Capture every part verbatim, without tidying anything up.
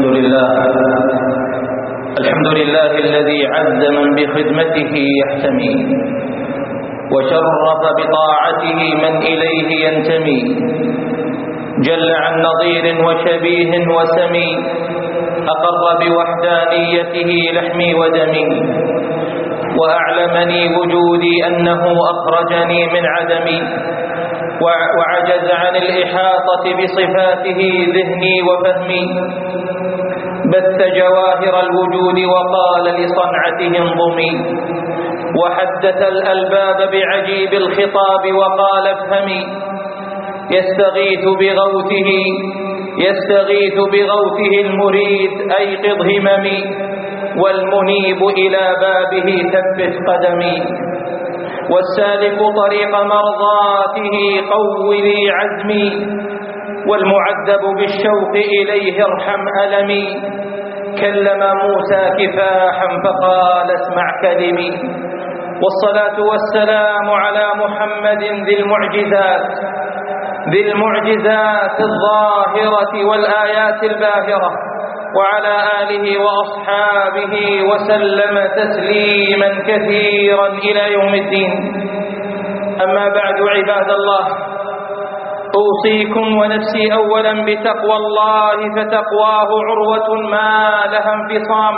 لله الحمد لله الذي عز من بخدمته يحتمي وشرف بطاعته من إليه ينتمي، جل عن نظير وشبيه وسمي، أقر بوحدانيته لحمي ودمي، وأعلمني وجودي أنه أخرجني من عدمي، وعجز عن الإحاطة بصفاته ذهني وفهمي، بث جواهر الوجود وقال لصنعته انظمي، وحدث الألباب بعجيب الخطاب وقال افهمي، يستغيث بغوثه يستغيث بغوثه المريد أيقظ هممي، والمنيب إلى بابه ثبت قدمي، والسالك طريق مرضاته قو لي عزمي، والمعذب بالشوق إليه ارحم ألمي، كلم موسى كفاحا فقال اسمع كلمي. والصلاة والسلام على محمد ذي المعجزات ذي المعجزات الظاهرة والآيات الباهرة، وعلى آله وأصحابه وسلم تسليما كثيرا إلى يوم الدين. أما بعد عباد الله، أوصيكم ونفسي أولا بتقوى الله، فتقواه عروة ما لها انفصام،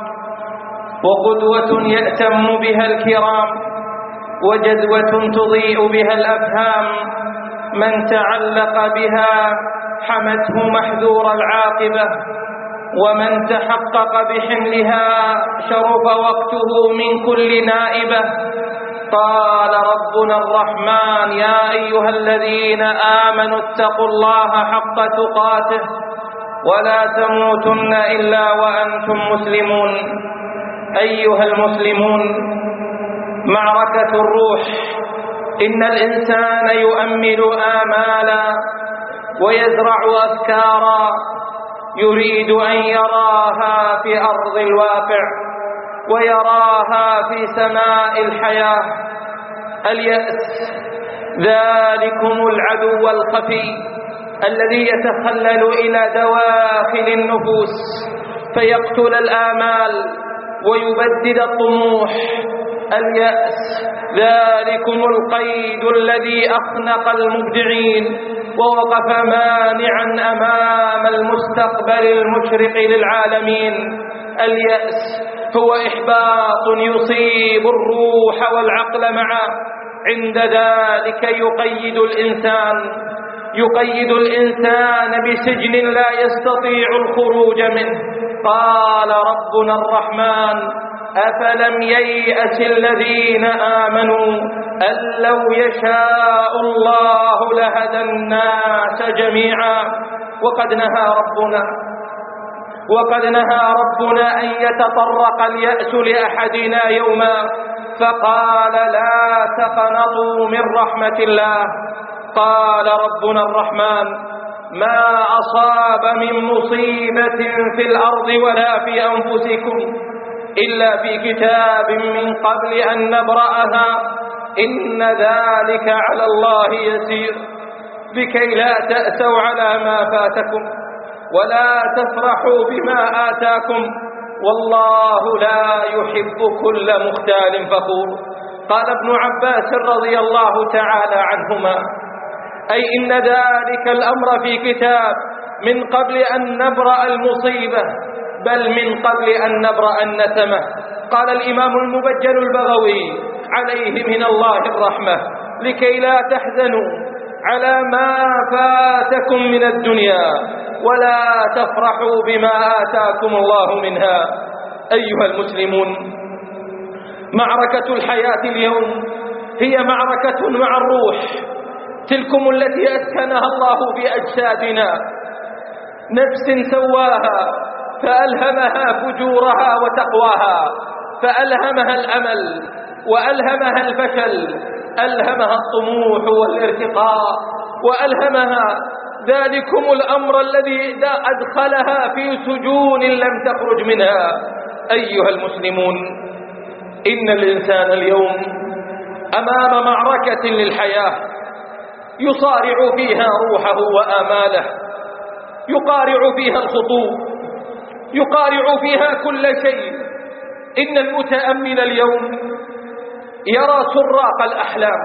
وقدوة يأتم بها الكرام، وجذوة تضيء بها الأفهام، من تعلق بها حمته محذور العاقبة، ومن تحقق بحملها شرف وقته من كل نائبة. قال ربنا الرحمن: يا أيها الذين آمنوا اتقوا الله حق تقاته ولا تموتن إلا وأنتم مسلمون. أيها المسلمون، معركة الروح. إن الإنسان يؤمل آمالا ويزرع أفكارا يريد أن يراها في أرض الواقع ويراها في سماء الحياة. اليأس ذلكم العدو الخفي الذي يتخلل إلى دواخل النفوس فيقتل الآمال ويبدد الطموح. اليأس ذلكم القيد الذي أخنق المبدعين ووقف مانعا أمام المستقبل المشرق للعالمين. اليأس هو إحباط يصيب الروح والعقل معا، عند ذلك يقيد الإنسان يقيد الإنسان بسجن لا يستطيع الخروج منه. قال ربنا الرحمن: أفلم ييأس الذين آمنوا أن لو يشاء الله لهدى الناس جميعا. وقد نهى ربنا وقد نهى ربنا أن يتطرق اليأس لأحدنا يوما، فقال: لا تقنطوا من رحمة الله. قال ربنا الرحمن: ما أصاب من مصيبة في الأرض ولا في أنفسكم إلا في كتاب من قبل أن نبرأها إن ذلك على الله يسير، لكي لا تأسوا على ما فاتكم ولا تفرحوا بما آتاكم، والله لا يحب كل مختال فخور. قال ابن عباس رضي الله تعالى عنهما: أي إن ذلك الأمر في كتاب من قبل أن نبرأ المصيبة، بل من قبل أن نبرأ النسمة. قال الإمام المبجل البغوي عليه من الله الرحمة: لكي لا تحزنوا على ما فاتكم من الدنيا ولا تفرحوا بما آتاكم الله منها. أيها المسلمون، معركة الحياة اليوم هي معركة مع الروح، تلكم التي أسكنها الله بأجسادنا، نفس سواها فألهمها فجورها وتقواها، فألهمها الأمل وألهمها الفشل، ألهمها الطموح والارتقاء، وألهمها ذلكم الأمر الذي أدخلها في سجون لم تخرج منها. أيها المسلمون، إن الإنسان اليوم أمام معركة للحياة يصارع فيها روحه وآماله، يقارع فيها الخطوب يقارع فيها كل شيء. إن المتأمل اليوم يرى سراق الأحلام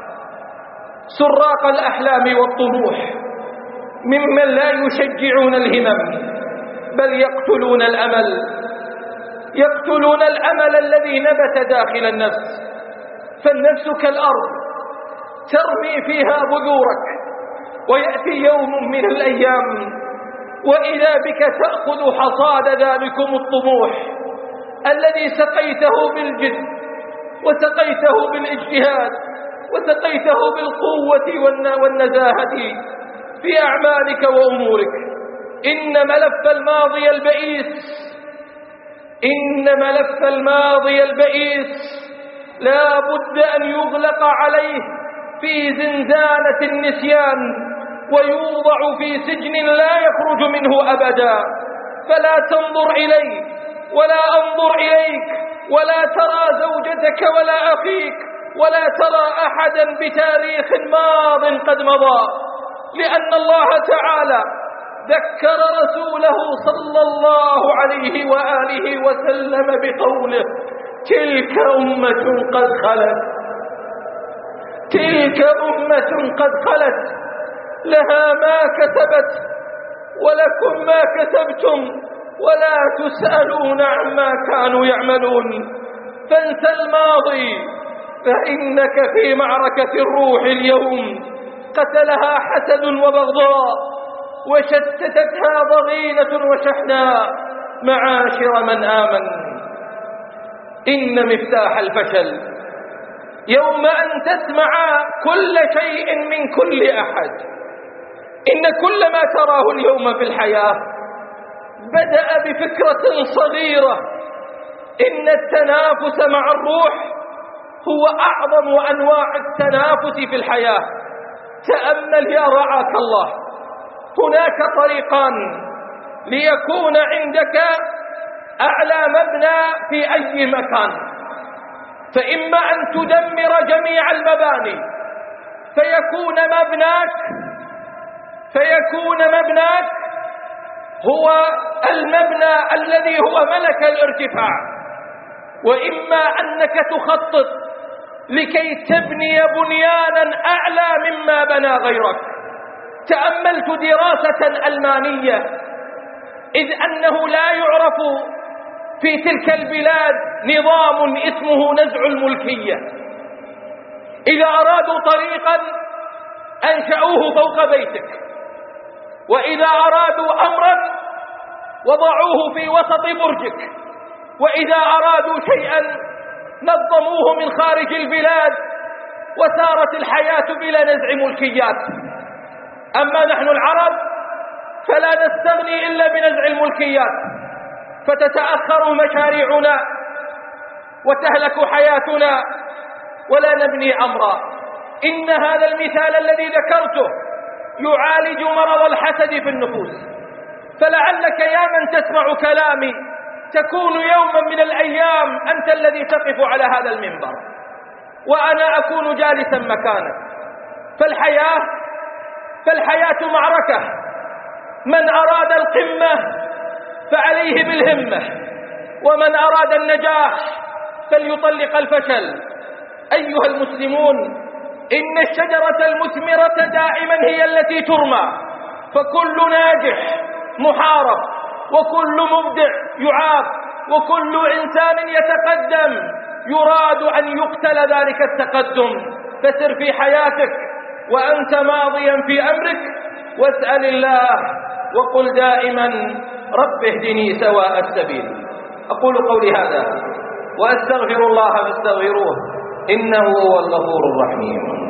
سراق الأحلام والطموح ممن لا يشجعون الهمم بل يقتلون الأمل يقتلون الأمل الذي نبت داخل النفس. فالنفس كالأرض ترمي فيها بذورك، ويأتي يوم من الأيام وإذا بك تأخذ حصاد ذلكم الطموح الذي سقيته بالجد وسقيته بالاجتهاد وسقيته بالقوة والنزاهة في أعمالك وأمورك. إن ملف الماضي البئيس إن ملف الماضي البئيس لا بد أن يغلق عليه في زنزانة النسيان ويوضع في سجن لا يخرج منه أبدا. فلا تنظر إليه ولا أنظر إليك ولا ترى زوجتك ولا أخيك ولا ترى أحدا بتاريخ ماض قد مضى، لأن الله تعالى ذكر رسوله صلى الله عليه وآله وسلم بقوله: تلك أمة قد خلت تلك أمة قد خلت لها ما كسبت ولكم ما كسبتم ولا تسألون عما كانوا يعملون. فانسى الماضي فإنك في معركة الروح اليوم قتلها حسد وبغضاء وشتتتها ضغينة وشحناء معاشر من آمن. إن مفتاح الفشل يوم أن تسمع كل شيء من كل أحد. إن كل ما تراه اليوم في الحياة بدأ بفكرة صغيرة. إن التنافس مع الروح هو أعظم أنواع التنافس في الحياة. تأمل يا رعاك الله، هناك طريقان ليكون عندك أعلى مبنى في أي مكان. فإما أن تدمر جميع المباني فيكون مبناك فيكون مبناك هو المبنى الذي هو ملك الارتفاع، وإما أنك تخطط لكي تبني بنيانا أعلى مما بنى غيرك. تأملت دراسة ألمانية، إذ أنه لا يعرف في تلك البلاد نظام اسمه نزع الملكية. إذا أرادوا طريقا أنشأوه فوق بيتك، وإذا أرادوا أمرا وضعوه في وسط برجك، وإذا أرادوا شيئا نظموه من خارج البلاد، وسارت الحياة بلا نزع ملكيات. أما نحن العرب فلا نستغني إلا بنزع الملكيات، فتتأخر مشاريعنا وتهلك حياتنا ولا نبني أمرا. إن هذا المثال الذي ذكرته يعالج مرض الحسد في النفوس. فلعلك يا من تسمع كلامي تكون يوما من الأيام أنت الذي تقف على هذا المنبر وأنا أكون جالسا مكانك. فالحياة فالحياة معركة. من أراد القمة فعليه بالهمة، ومن أراد النجاح فليطلق الفشل. أيها المسلمون، إن الشجرة المثمرة دائما هي التي ترمى، فكل ناجح محارب، وكل مبدع يعاب، وكل إنسان يتقدم يراد أن يقتل ذلك التقدم. فسر في حياتك وأنت ماضيا في أمرك، واسأل الله وقل دائما: رب اهدني سواء السبيل. أقول قولي هذا وأستغفر الله فاستغفروه إنه هو الغفور الرحيم.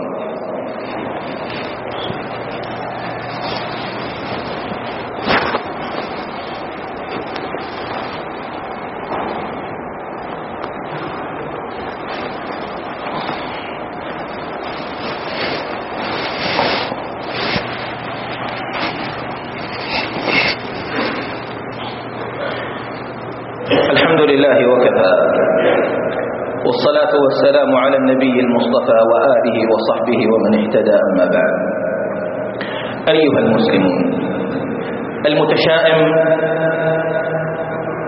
الحمد لله وكفى، والصلاة والسلام على النبي المصطفى وآله وصحبه ومن اهتدى. أما بعد، أيها المسلمون، المتشائم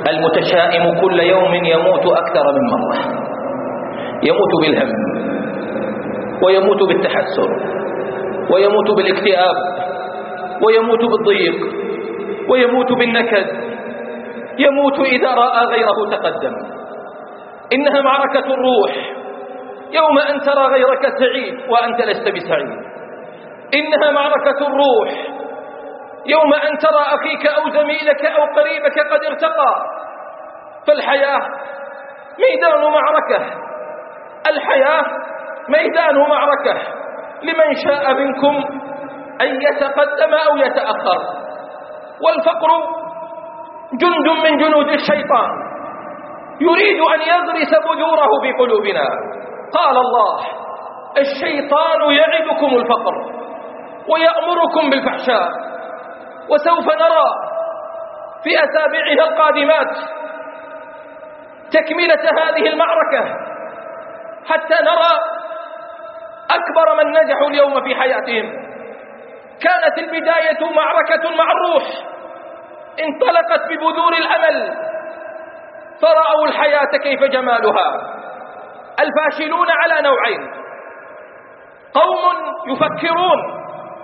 المتشائم كل يوم يموت أكثر من مرة، يموت بالهم ويموت بالتحسر ويموت بالاكتئاب ويموت بالضيق ويموت بالنكد، يموت إذا رأى غيره تقدم. إنها معركة الروح، يوم أن ترى غيرك سعيد وأنت لست بسعيد. إنها معركة الروح، يوم أن ترى أخيك أو زميلك أو قريبك قد ارتقى. فالحياة ميدان معركة، الحياة ميدان معركة، لمن شاء منكم أن يتقدم أو يتأخر. والفقر جند من جنود الشيطان يريد أن يغرس بذوره في قلوبنا. قال الله: الشيطان يعدكم الفقر ويأمركم بالفحشاء. وسوف نرى في أسابيعها القادمات تكملة هذه المعركة، حتى نرى أكبر من نجحوا اليوم في حياتهم. كانت البداية معركة مع الروح، انطلقت ببذور الأمل، فرأوا الحياة كيف جمالها. الفاشلون على نوعين: قوم يفكرون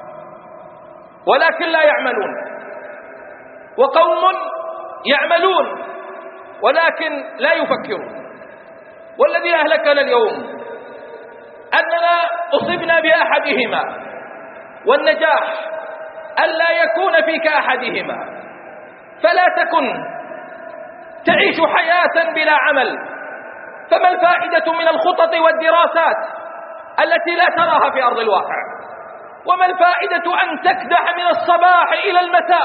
ولكن لا يعملون، وقوم يعملون ولكن لا يفكرون. والذي أهلكنا اليوم أننا أصبنا بأحدهما، والنجاح ألا يكون فيك أحدهما. فلا تكن تعيش حياة بلا عمل، فما الفائدة من الخطط والدراسات التي لا تراها في أرض الواقع؟ وما الفائدة أن تكدح من الصباح إلى المساء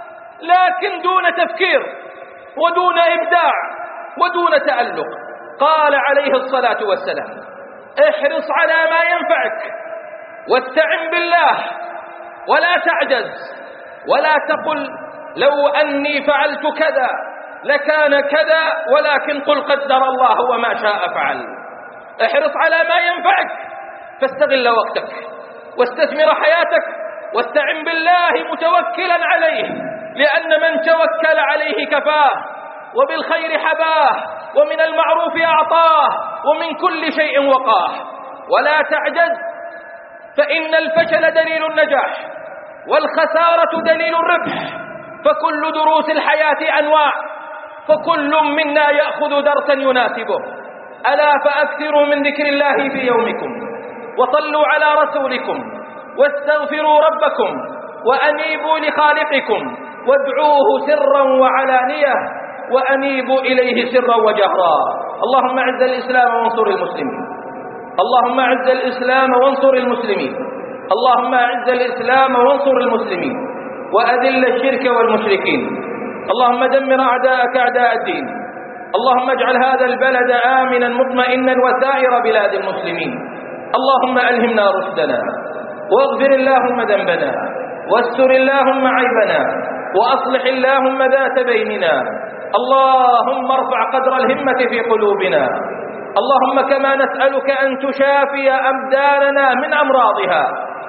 لكن دون تفكير ودون إبداع ودون تألق؟ قال عليه الصلاة والسلام: احرص على ما ينفعك واستعن بالله ولا تعجز، ولا تقل لو أني فعلت كذا لكان كذا، ولكن قل قدر الله وما شاء فعل. احرص على ما ينفعك، فاستغل وقتك واستثمر حياتك، واستعن بالله متوكلا عليه، لأن من توكل عليه كفاه، وبالخير حباه، ومن المعروف أعطاه، ومن كل شيء وقاه. ولا تعجز، فإن الفشل دليل النجاح والخسارة دليل الربح، فكل دروس الحياة أنواع، فكل منا يأخذ درسا يناسبه. ألا فأكثروا من ذكر الله في يومكم، وصلوا على رسولكم، واستغفروا ربكم، وأنيبوا لخالقكم، وادعوه سرا وعلانية، وأنيبوا إليه سرا وجهرا. اللهم أعز الإسلام وانصر المسلمين، اللهم أعز الإسلام وانصر المسلمين، اللهم أعز الإسلام وانصر المسلمين، وأذل الشرك والمشركين. اللهم دمر أعداءك أعداء الدين. اللهم اجعل هذا البلد آمنا مطمئنا وسائر بلاد المسلمين. اللهم ألهمنا رشدنا، واغفر اللهم ذنبنا، واستر اللهم عيبنا، وأصلح اللهم ذات بيننا. اللهم ارفع قدر الهمة في قلوبنا. اللهم كما نسألك أن تشافي أبداننا من أمراضها،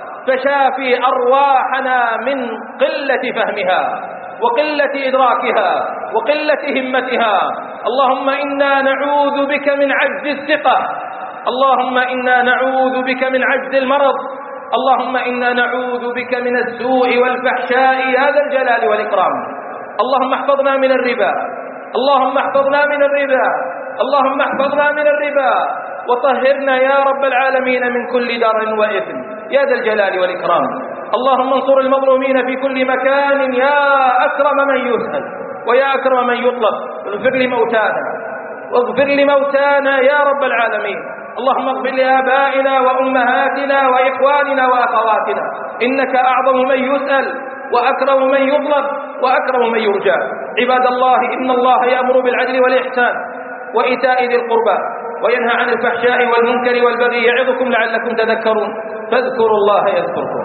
فشافي أرواحنا من قلة فهمها وقلة إدراكها وقلة همتها. اللهم إنا نعوذ بك من عجز الثقة، اللهم إنا نعوذ بك من عجز المرض، اللهم إنا نعوذ بك من السوء والفحشاء يا ذا الجلال والإكرام. اللهم احفظنا من الربا، اللهم احفظنا من الربا، اللهم احفظنا من الربا، وطهرنا يا رب العالمين من كل دار وإثم يا ذا الجلال والإكرام. اللهم انصر المظلومين في كل مكان يا أكرم من يسأل ويا أكرم من يطلب. اغفر لموتانا واغفر لموتانا يا رب العالمين. اللهم اغفر لآبائنا وأمهاتنا وإخواننا وأخواتنا، إنك أعظم من يسأل وأكرم من يطلب وأكرم من يرجى. عباد الله، إن الله يأمر بالعدل والإحسان وإيتاء ذي القربى وينهى عن الفحشاء والمنكر والبغي، يعظكم لعلكم تذكرون. فاذكروا الله يذكركم.